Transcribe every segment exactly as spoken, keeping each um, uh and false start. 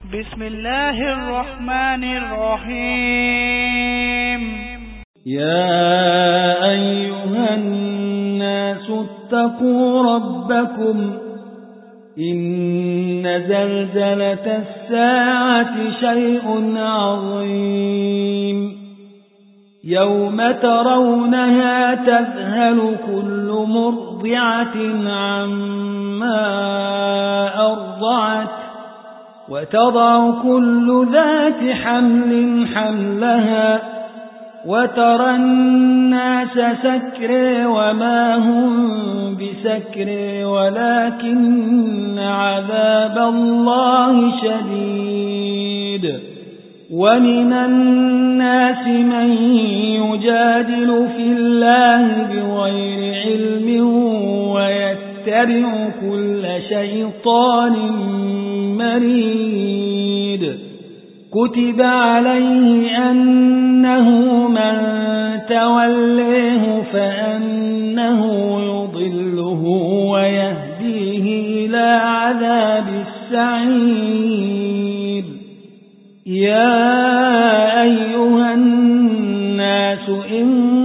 بسم الله الرحمن الرحيم. يا أيها الناس اتقوا ربكم إن زلزلة الساعة شيء عظيم يوم ترونها تذهل كل مرضعة عما أرضعت وتضع كل ذات حمل حملها وترى الناس سكرى وما هم بسكرى ولكن عذاب الله شديد. ومن الناس من يجادل في الله بغير علم ويتبع كل شيطان مريد. كتب عليه أنه من توليه فأنه يضله ويهديه إلى عذاب السعير. يا أيها الناس إن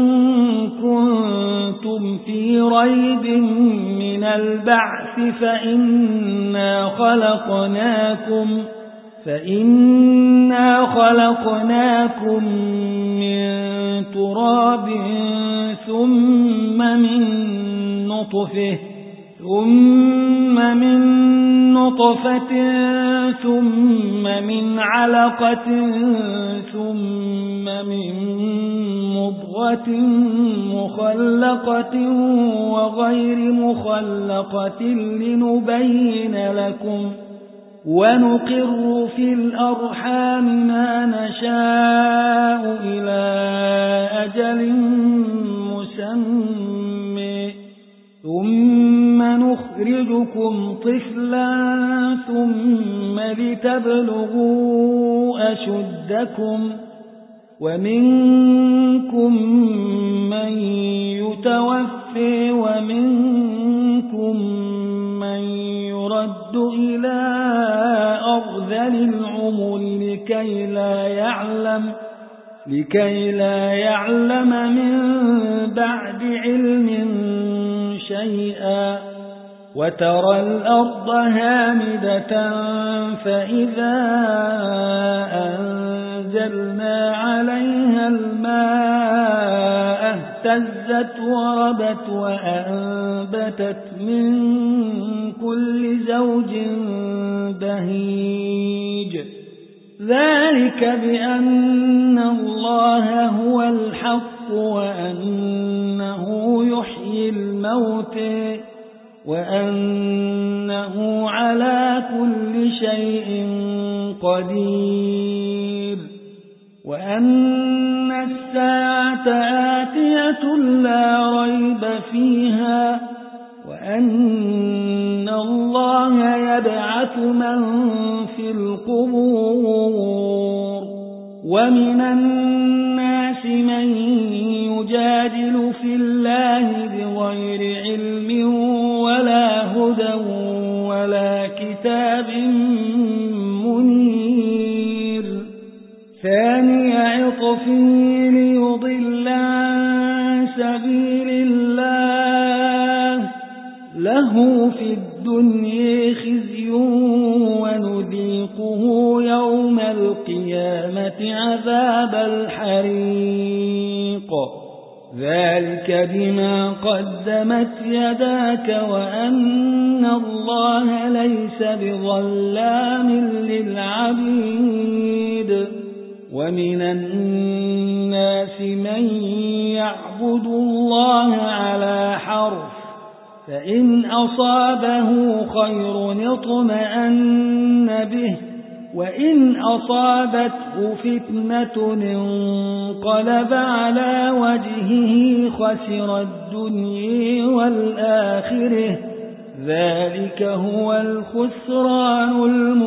كنتم في ريب من البعث فإنا خلقناكم فإنا خلقناكم من تراب ثم من نطفة ثم من نطفة ثم من علقة ثم من مضغة مخلقة وغير مخلقة لنبين لكم ونقر في الأرحام ما نشاء إلى أجل مسمى ثم نخرجكم طفلا ثم لتبلغوا أشدكم ومنكم من يتوفى ومنكم من يرد إلى أرذل العمر لكي لا يعلم لكي لا يعلم من بعد علم شيئا. وترى الأرض هامدة فإذا أنزلنا عليها الماء اهتزت وربت وأنبتت من كل زوج بهيج. ذلك بأن الله هو الحق وأنه يحيي الموتى وأنه على كل شيء قدير. وأن الساعة آتية لا ريب فيها وأن الله يبعث من في القبور. ومن الناس من يجادل في الله بغير علم ولا هدى ولا كتاب منير. ثاني عطفه ليضل عن سبيل الله له في الدنيا خزي ونذيقه يوم القيامة عذاب الحريق. ذلك بما قدمت يداك وأن الله ليس بظلام للعبيد. ومن الناس من يعبد الله على حرف فإن أصابه خير اطمأن به وإن أصابته فتنة انقلب على وجهه خسر الدنيا والآخرة. ذلك هو الخسران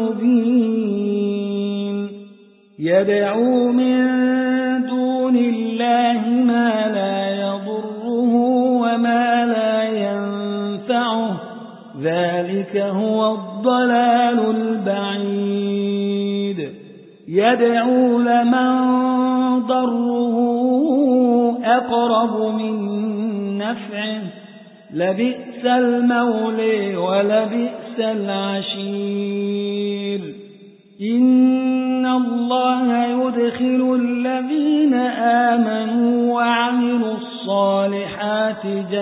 المبين. يدعو من دون الله ما لا يضره وما لا ينفعه ذلك هو الضلال البعيد. يدعو لمن ضره أقرب من نفعه لبئس المولى ولبئس العشير إن الله يدخل الذين آمنوا وعملوا الصالحات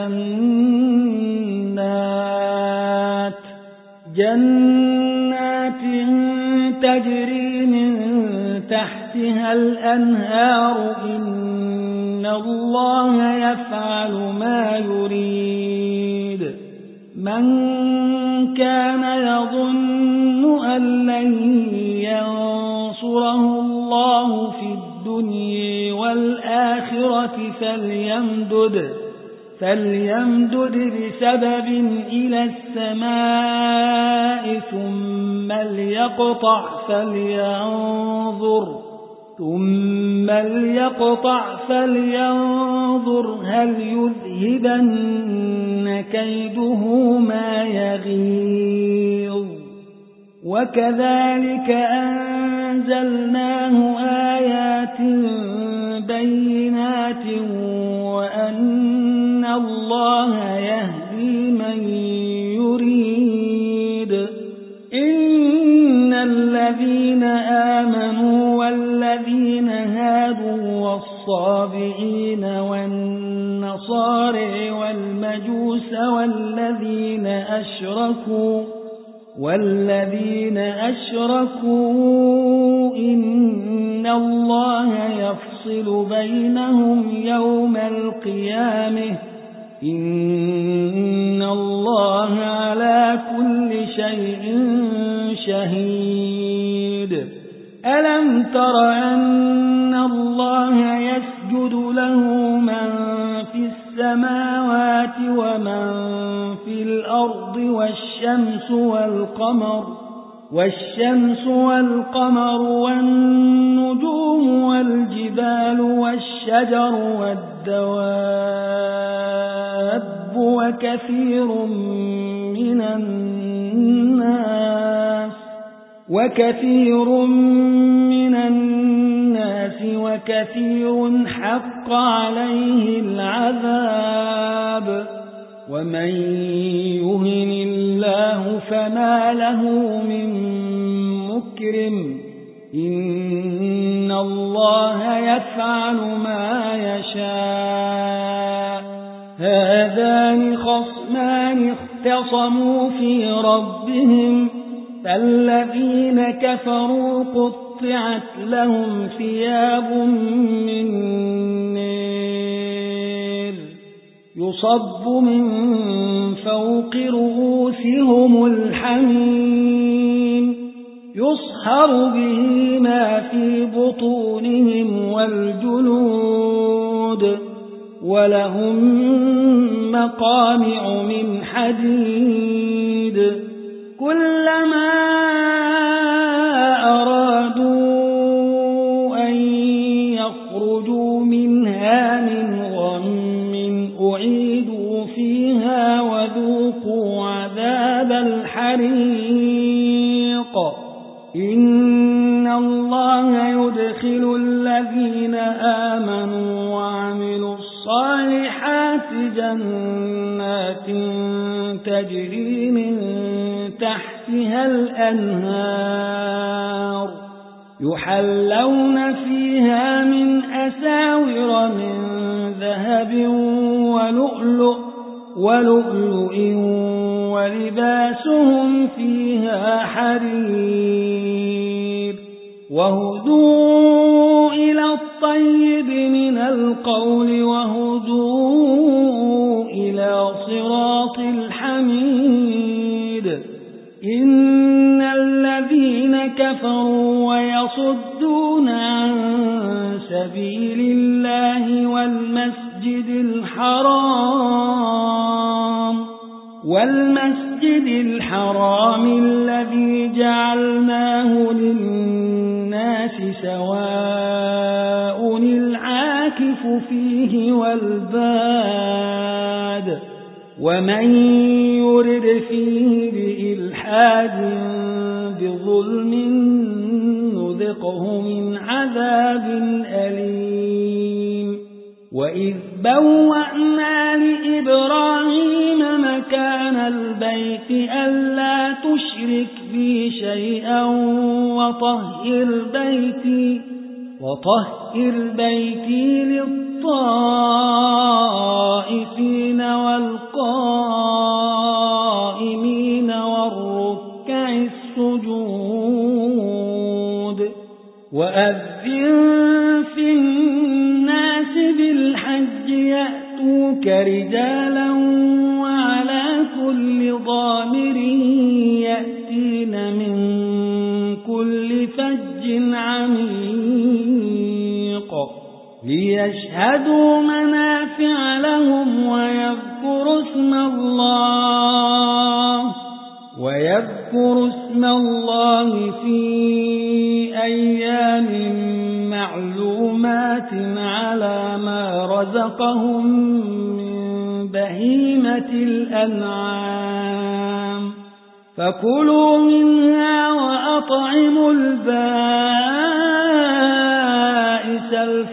جنات جنات تجري من تحتها الأنهار إن الله يفعل ما يريد من كان يظن أن لن ينصره الله في الدنيا والآخرة فليمدد فليمدد بسبب إلى السماء ثم ليقطع فلينظر ثم ليقطع فلينظر هل يذهبن كيده ما يغيظ وكذلك أنزلناه آيات بينات وأن الله يهدي من يريد إن الذين آمنوا والذين هادوا والصابئين والنصارى والمجوس والذين أشركوا والذين أشركوا إن الله يفصل بينهم يوم القيامة إن الله على كل شيء شهيد ألم تر أن الله يسجد له من في السماوات ومن في الأرض والشمس والقمر والشمس والقمر والنجوم والجبال والشجر والدواب وكثير من الناس وكثير من الناس وكثير حق عليه العذاب ومن يهن الله فما له من مكرم إن الله يفعل ما يشاء هذان خصمان اختصموا في ربهم فالذين كفروا قطعت لهم ثياب من نار يصب من فوق رؤوسهم الحميم يصهر به ما في بطونهم والجلود ولهم مقامع من حديد كلما أرادوا أن يخرجوا منها من غم أعيدوا فيها وذوقوا عذاب الحريق إن الله يدخل الذين آمنوا وعملوا الصالحات جنات تجري من تحتها الأنهار يحلون فيها من أساور من ذهب ولؤلؤ ولؤلؤ ولباسهم فيها حرير وهدوا إلى الطيب من القول وهدوا إلى صراط الحميد إن الذين كفروا ويصدون عن سبيل الله والمسجد الحرام والمسجد الحرام الذي جعلناه للناس سواء العاكف فيه والباد ومن يرد فيه بإلحاد بظلم نذقه من عذاب أليم وإذ بوأنا لإبراهيم مكان البيت ألا تشرك بي شيئا وطهر بيتي وطهر بيتي للطائفين والقائمين والركع السجود وأذن في الناس بالحج يأتوك رجالا وعلى كل ضامر يأتين من كل فج عميق ليشهدوا منافع لهم ويذكروا اسم الله ويذكروا اسم الله في أيام معلومات على ما رزقهم من بهيمة الأنعام فكلوا منها وأطعموا البائس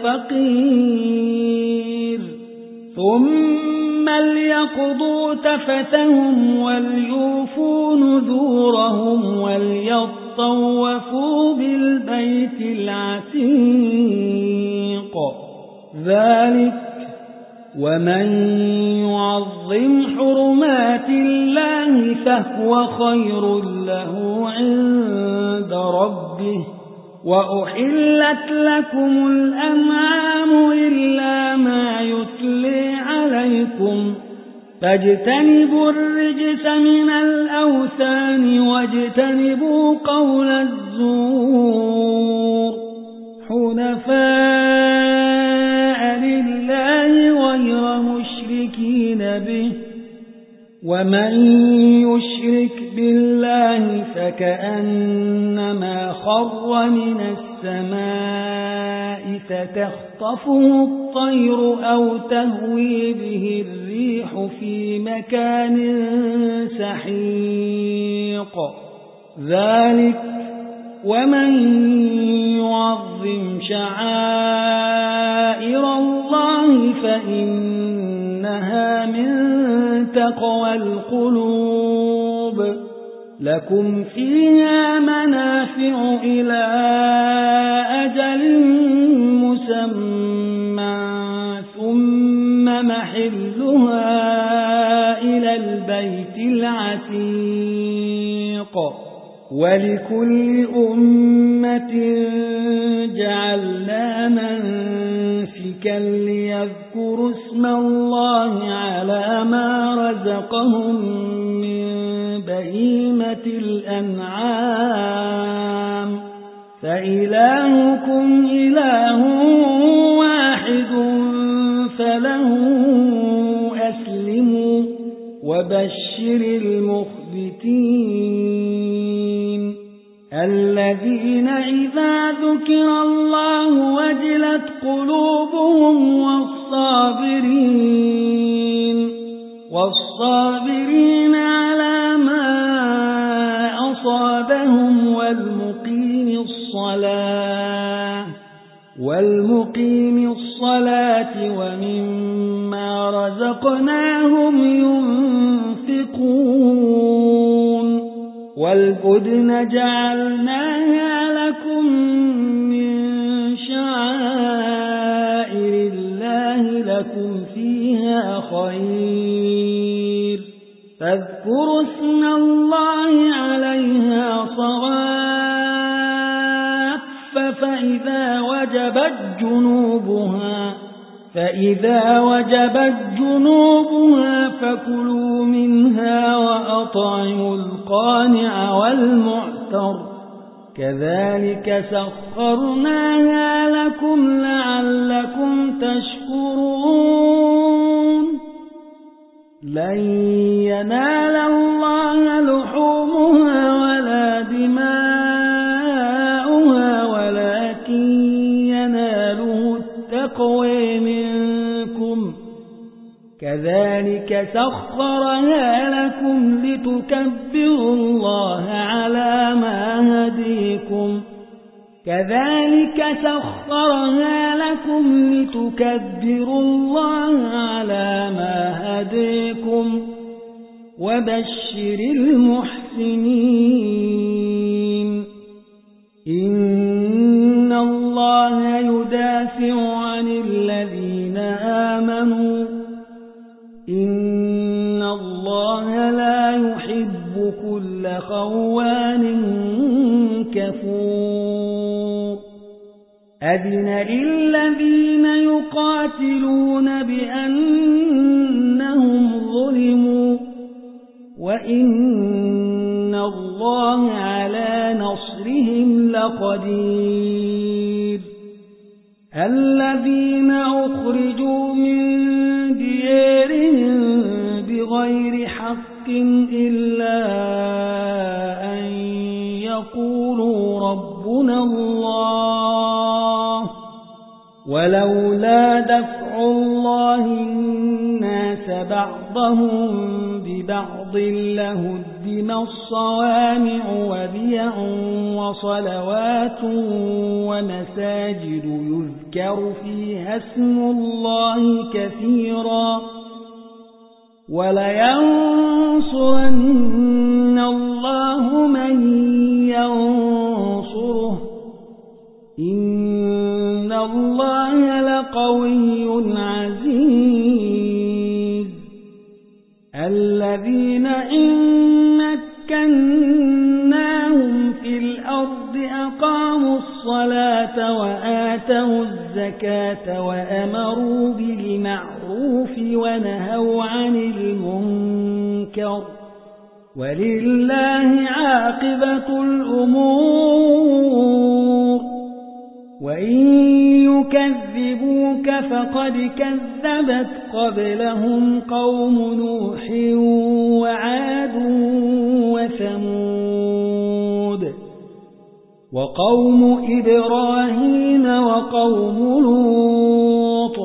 الفقير ثم ليقضوا تفتهم وليوفوا نذورهم وليطوفوا بالبيت العتيق ذلك ومن يعظم حرمات الله فهو خير له عند ربه وأحلت لكم الأنعام إلا ما يتلي عليكم فاجتنبوا الرجس من الأوثان واجتنبوا قول الزور حنفاء لله غير مشركين به ومن يشرك بالله فكأنما خر من السماء فتخطفه الطير أو تهوي به الريح في مكان سحيق ذلك ومن يعظم شعائر الله فإنها من تقوى القلوب لكم فيها منافع إلى أجل مسمى ثم محلها إلى البيت العتيق ولكل أمة جعلنا منسكا ليذكروا اسم الله على ما رزقهم من بهيمة الأنعام فإلهكم إله واحد فله أسلموا وبشر المخبتين الذين إذا ذكر الله وجلت قلوبهم والصابرين والصابرين على ما أصابهم والمقيم الصلاة والمقيم الصلاة ومما رزقناهم ينفقون والبدن جعلناها لكم من شعائر الله لكم فيها خير فاذكروا اسم الله عليها صواف فإذا وجبت جنوبها فإذا وجبت جنوبها فكلوا منها وأطعموا القانع والمعتر كذلك سخرناها لكم لعلكم تشكرون لن ينال الله لحومها ولا دماؤها ولكن يناله التقوى منكم كذلك سخرها لكم لتكبروا الله على ما هديكم كذلك سخرها لكم لتكبروا الله على ما هديكم وبشر المحسنين إن الله يدافع عن الذين آمنوا إن الله لا يحب كل خوان كفور أذن للذين يقاتلون بأنهم ظلموا وإن الله على نصرهم لقدير الذين أخرجوا من ديارهم بغير حق إلا أن يقولوا ربنا الله ولولا دفع الله الناس بعضهم ببعض لهدم الصوامع وبيع وصلوات ومساجد يذكر فيها اسم الله كثيرا ولينصرن الله من ينصره إن الله لقوي عزيز الذين إن مكناهم في الأرض أقاموا الصلاة وآتوا الزكاة وأمروا بالمعروف ونهوا عن المنكر ولله عاقبة الأمور وإن يكذبوك فقد كذبت قبلهم قوم نوح وعاد وثمود وقوم إبراهيم وقوم لوط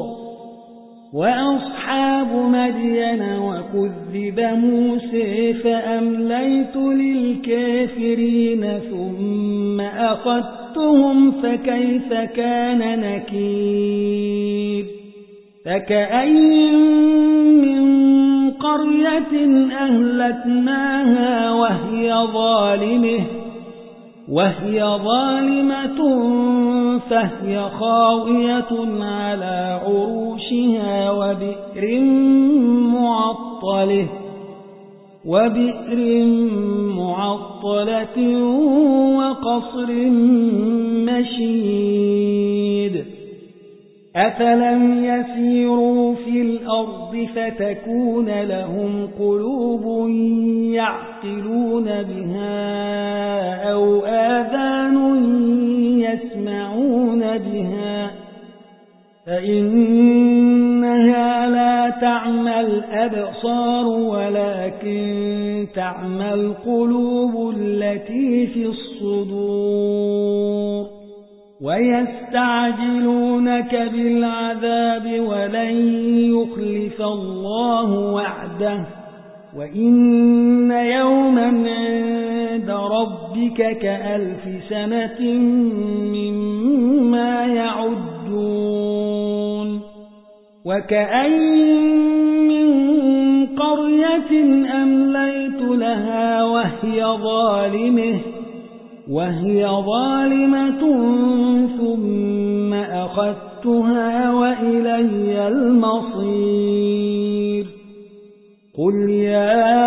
وأصحاب مدين وكذب موسى فأمليت للكافرين ثم أخذتهم فكيف كان نكير فكأي من قرية أهلكناها وهي ظالمة وهي ظالمة فهي خاوية على عروشها وبئر معطلة وبئر معطلة وقصر مشيد أفلم يسيروا في الأرض فتكون لهم قلوب يعقلون بها أو آذان يسمعون بها فإنها لا تعمى الأبصار ولكن تعمى القلوب التي في الصدور ويستعجلونك بالعذاب ولن يخلف الله وعده وإن يوما عند ربك كألف سنة مما يعدون وكأي من قرية أمليت لها وهي ظالمة وهي ظالمة ثم أخذتها وإلي المصير قل يا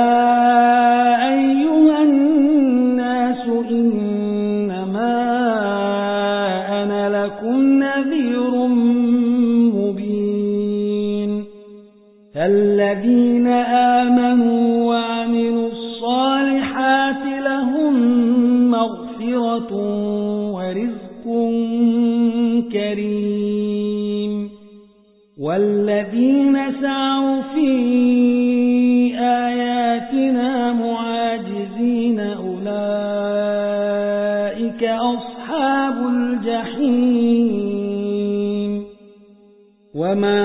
أيها الناس إنما أنا لكم نذير مبين فالذين آمنوا وعملوا الصالحات لهم مغفرة ورزق كريم والذين سعوا في آياتنا معاجزين أولئك أصحاب الجحيم وما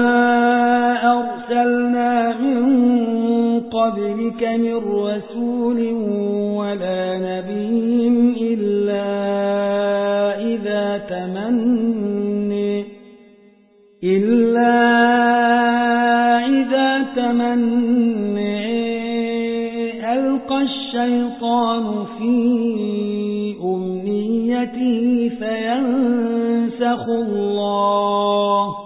أرسلنا من قبلك من رسول ولا نبي إلا إذا تمنى إلا إذا تمنى ألقى الشيطان في أمنيته فينسخ الله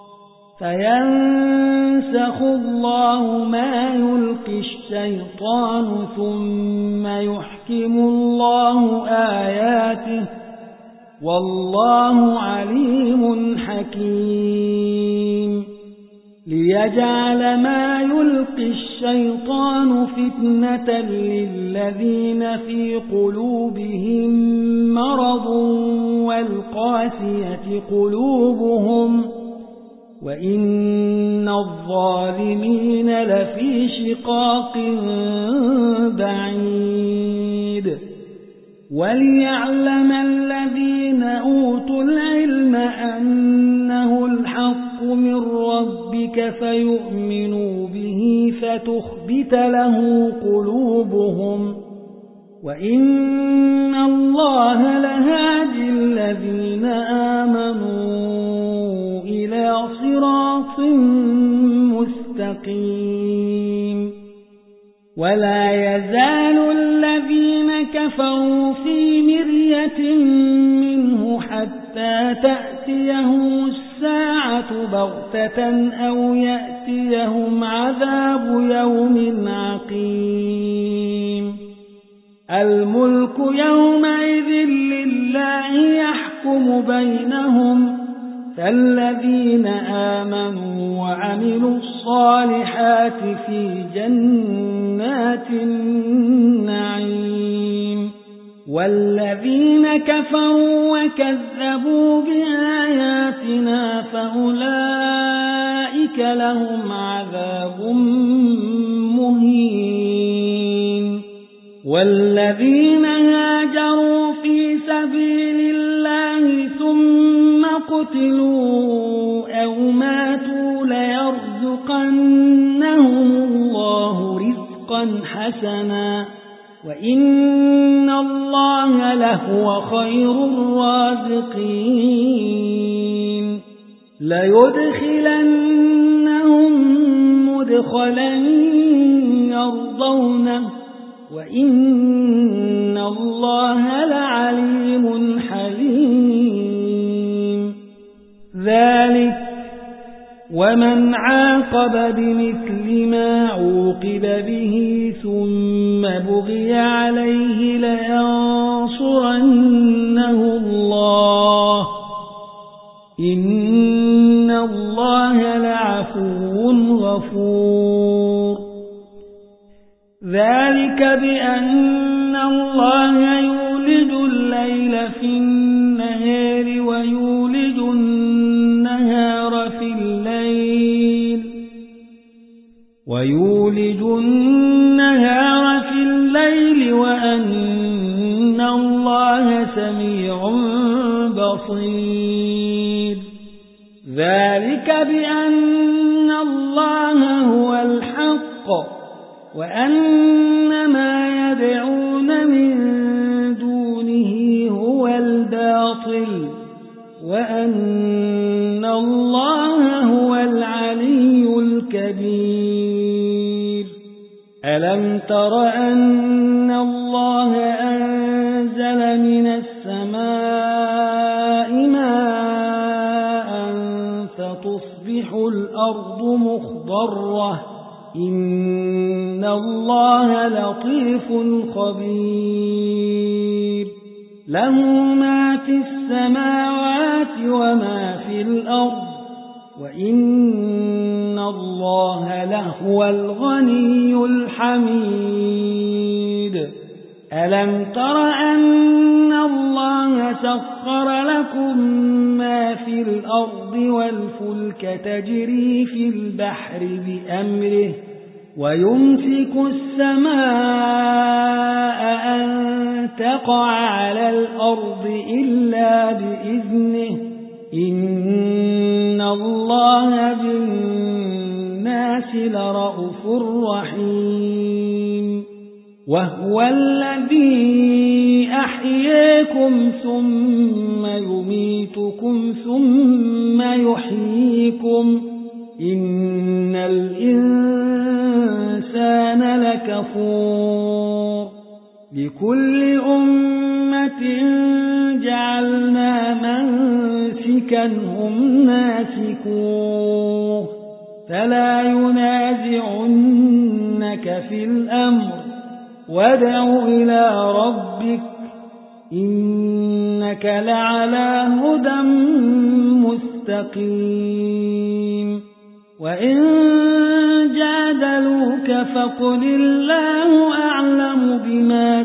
فينسخ الله ما يلقي الشيطان ثم يحكم الله آياته والله عليم حكيم ليجعل ما يلقي الشيطان فتنة للذين في قلوبهم مرض والقاسية قلوبهم وإن الظالمين لفي شقاق بعيد وليعلم الذين أوتوا العلم أنه الحق من ربك فيؤمنوا به فتخبت له قلوبهم وإن الله لهادي الذين آمنوا إلى صراط مستقيم ولا يزال الذين كفروا في مرية منه حتى تأتيهم الساعة بغتة أو يأتيهم عذاب يوم عقيم الملك يومئذ لله يحكم بينهم فالذين آمنوا وعملوا الصالحات في جنات النعيم والذين كفروا وكذبوا بآياتنا فأولئك لهم عذاب مهين والذين هاجروا في سبيل الله ثم قتلوا أو ماتوا ليرزقنهم الله رزقا حسنا وإن الله لهو خير الرازقين ليدخلنهم مدخلا يرضونه وإن الله لعليم حليم ذلك ومن عاقب بمثل ما عوقب به ثم بغي عليه لينصرنه الله إن الله لعفو غفور ذلك بأن الله يولج الليل في النهار ويولج النهار في الليل ويولج النهار في الليل وأن الله سميع بصير ذلك بأن الله هو الحق وأن ما يدعون من دونه هو الباطل وأن الله هو العلي الكبير ألم تر أن الله أنزل من السماء ماء فتصبح الأرض مخضرة إن الله لطيف خبير له ما في السماوات وما في الأرض وإن الله لهو الغني الحميد ألم تر أن الله سخر لكم ما في الأرض والفلك تجري في البحر بأمره ويمسك السماء أن تقع على الأرض إلا بإذنه إن الله بالناس لرءوف رحيم وهو الذي أحياكم ثم يميتكم ثم يحييكم إن الإنسان لكفور لكل أمة جعلنا منسكا هم ناسكوه فلا ينازعنك في الأمر وادع إلى ربك إنك لعلى هدى مستقيم وإن جادلوك فقل الله أعلم بما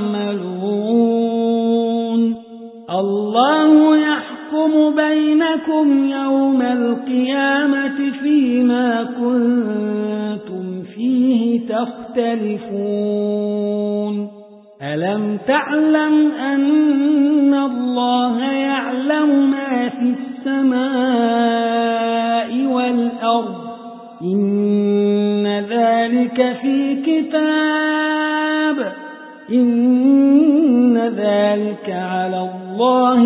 تعملون الله يحكم بينكم يوم القيامة فيما كنتم فيه تختلفون ألم تعلم أن الله يعلم ما في السماء والأرض إن ذلك في كتاب إن ذلك على الله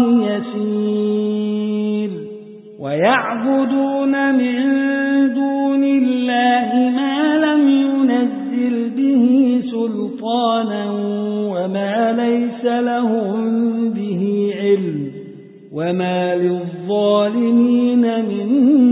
يسير ويعبدون من دون الله ما لم ينزل به سلطانا وما ليس لهم به علم وما للظالمين من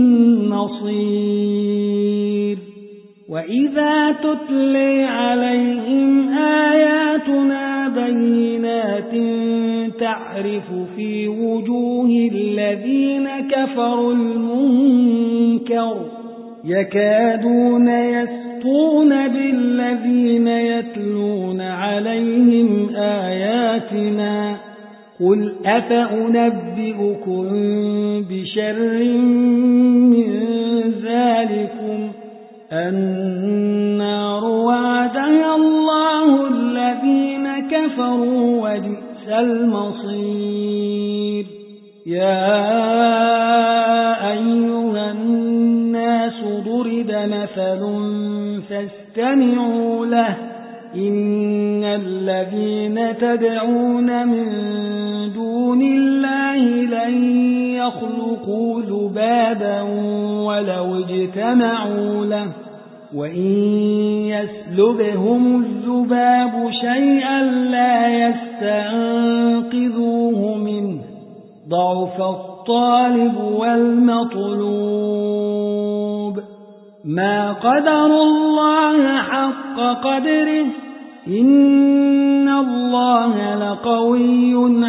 نصير وإذا تتلي عليهم آياتنا بينات تعرف في وجوه الذين كفروا المنكر يكادون يسطون بالذين يتلون عليهم آياتنا قل أفأنبئكم بشر من ذلكم النار وعدها الله الذين كفروا وبئس المصير يا أيها الناس ضرب مثل فاستمعوا له إن الذين تدعون من دون الله لن يخلقوا ذبابا ولو اجتمعوا له وإن يسلبهم الذباب شيئا لا يستنقذوه منه ضعف الطالب والمطلوب ما قدر الله حق قدره إن الله لقوي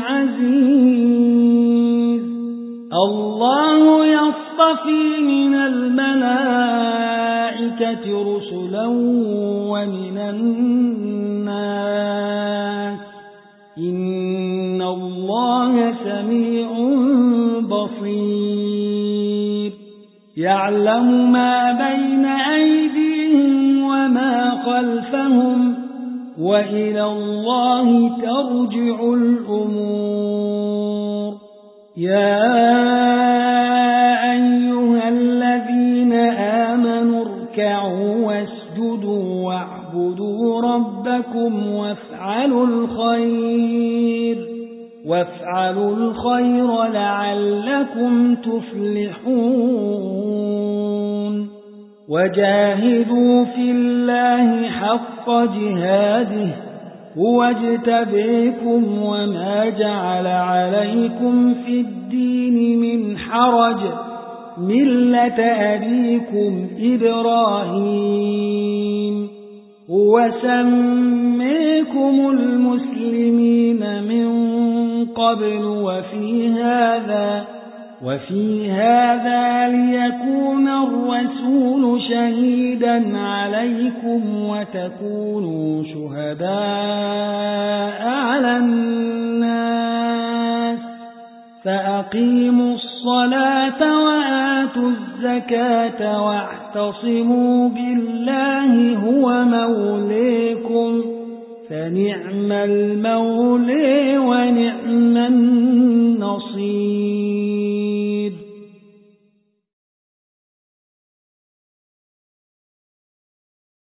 عزيز الله يصطفي من الملائكة رسلا ومن الناس إن الله سميع بصير يعلم ما بين أيديهم وما خلفهم وإلى الله ترجع الأمور يا أيها الذين آمنوا اركعوا واسجدوا واعبدوا ربكم وافعلوا الخير وافعلوا الخير لعلكم تفلحون وجاهدوا في الله حق جهاده هو اجتبيكم وما جعل عليكم في الدين من حرج ملة أبيكم إبراهيم هو سميكم المسلمين من قبل وفي هذا وفي هذا ليكون الرسول شهيدا عليكم وتكونوا شهداء على الناس فأقيموا الصلاة وآتوا الزكاة واعتصموا بالله هو موليكم فنعم المولي ونعم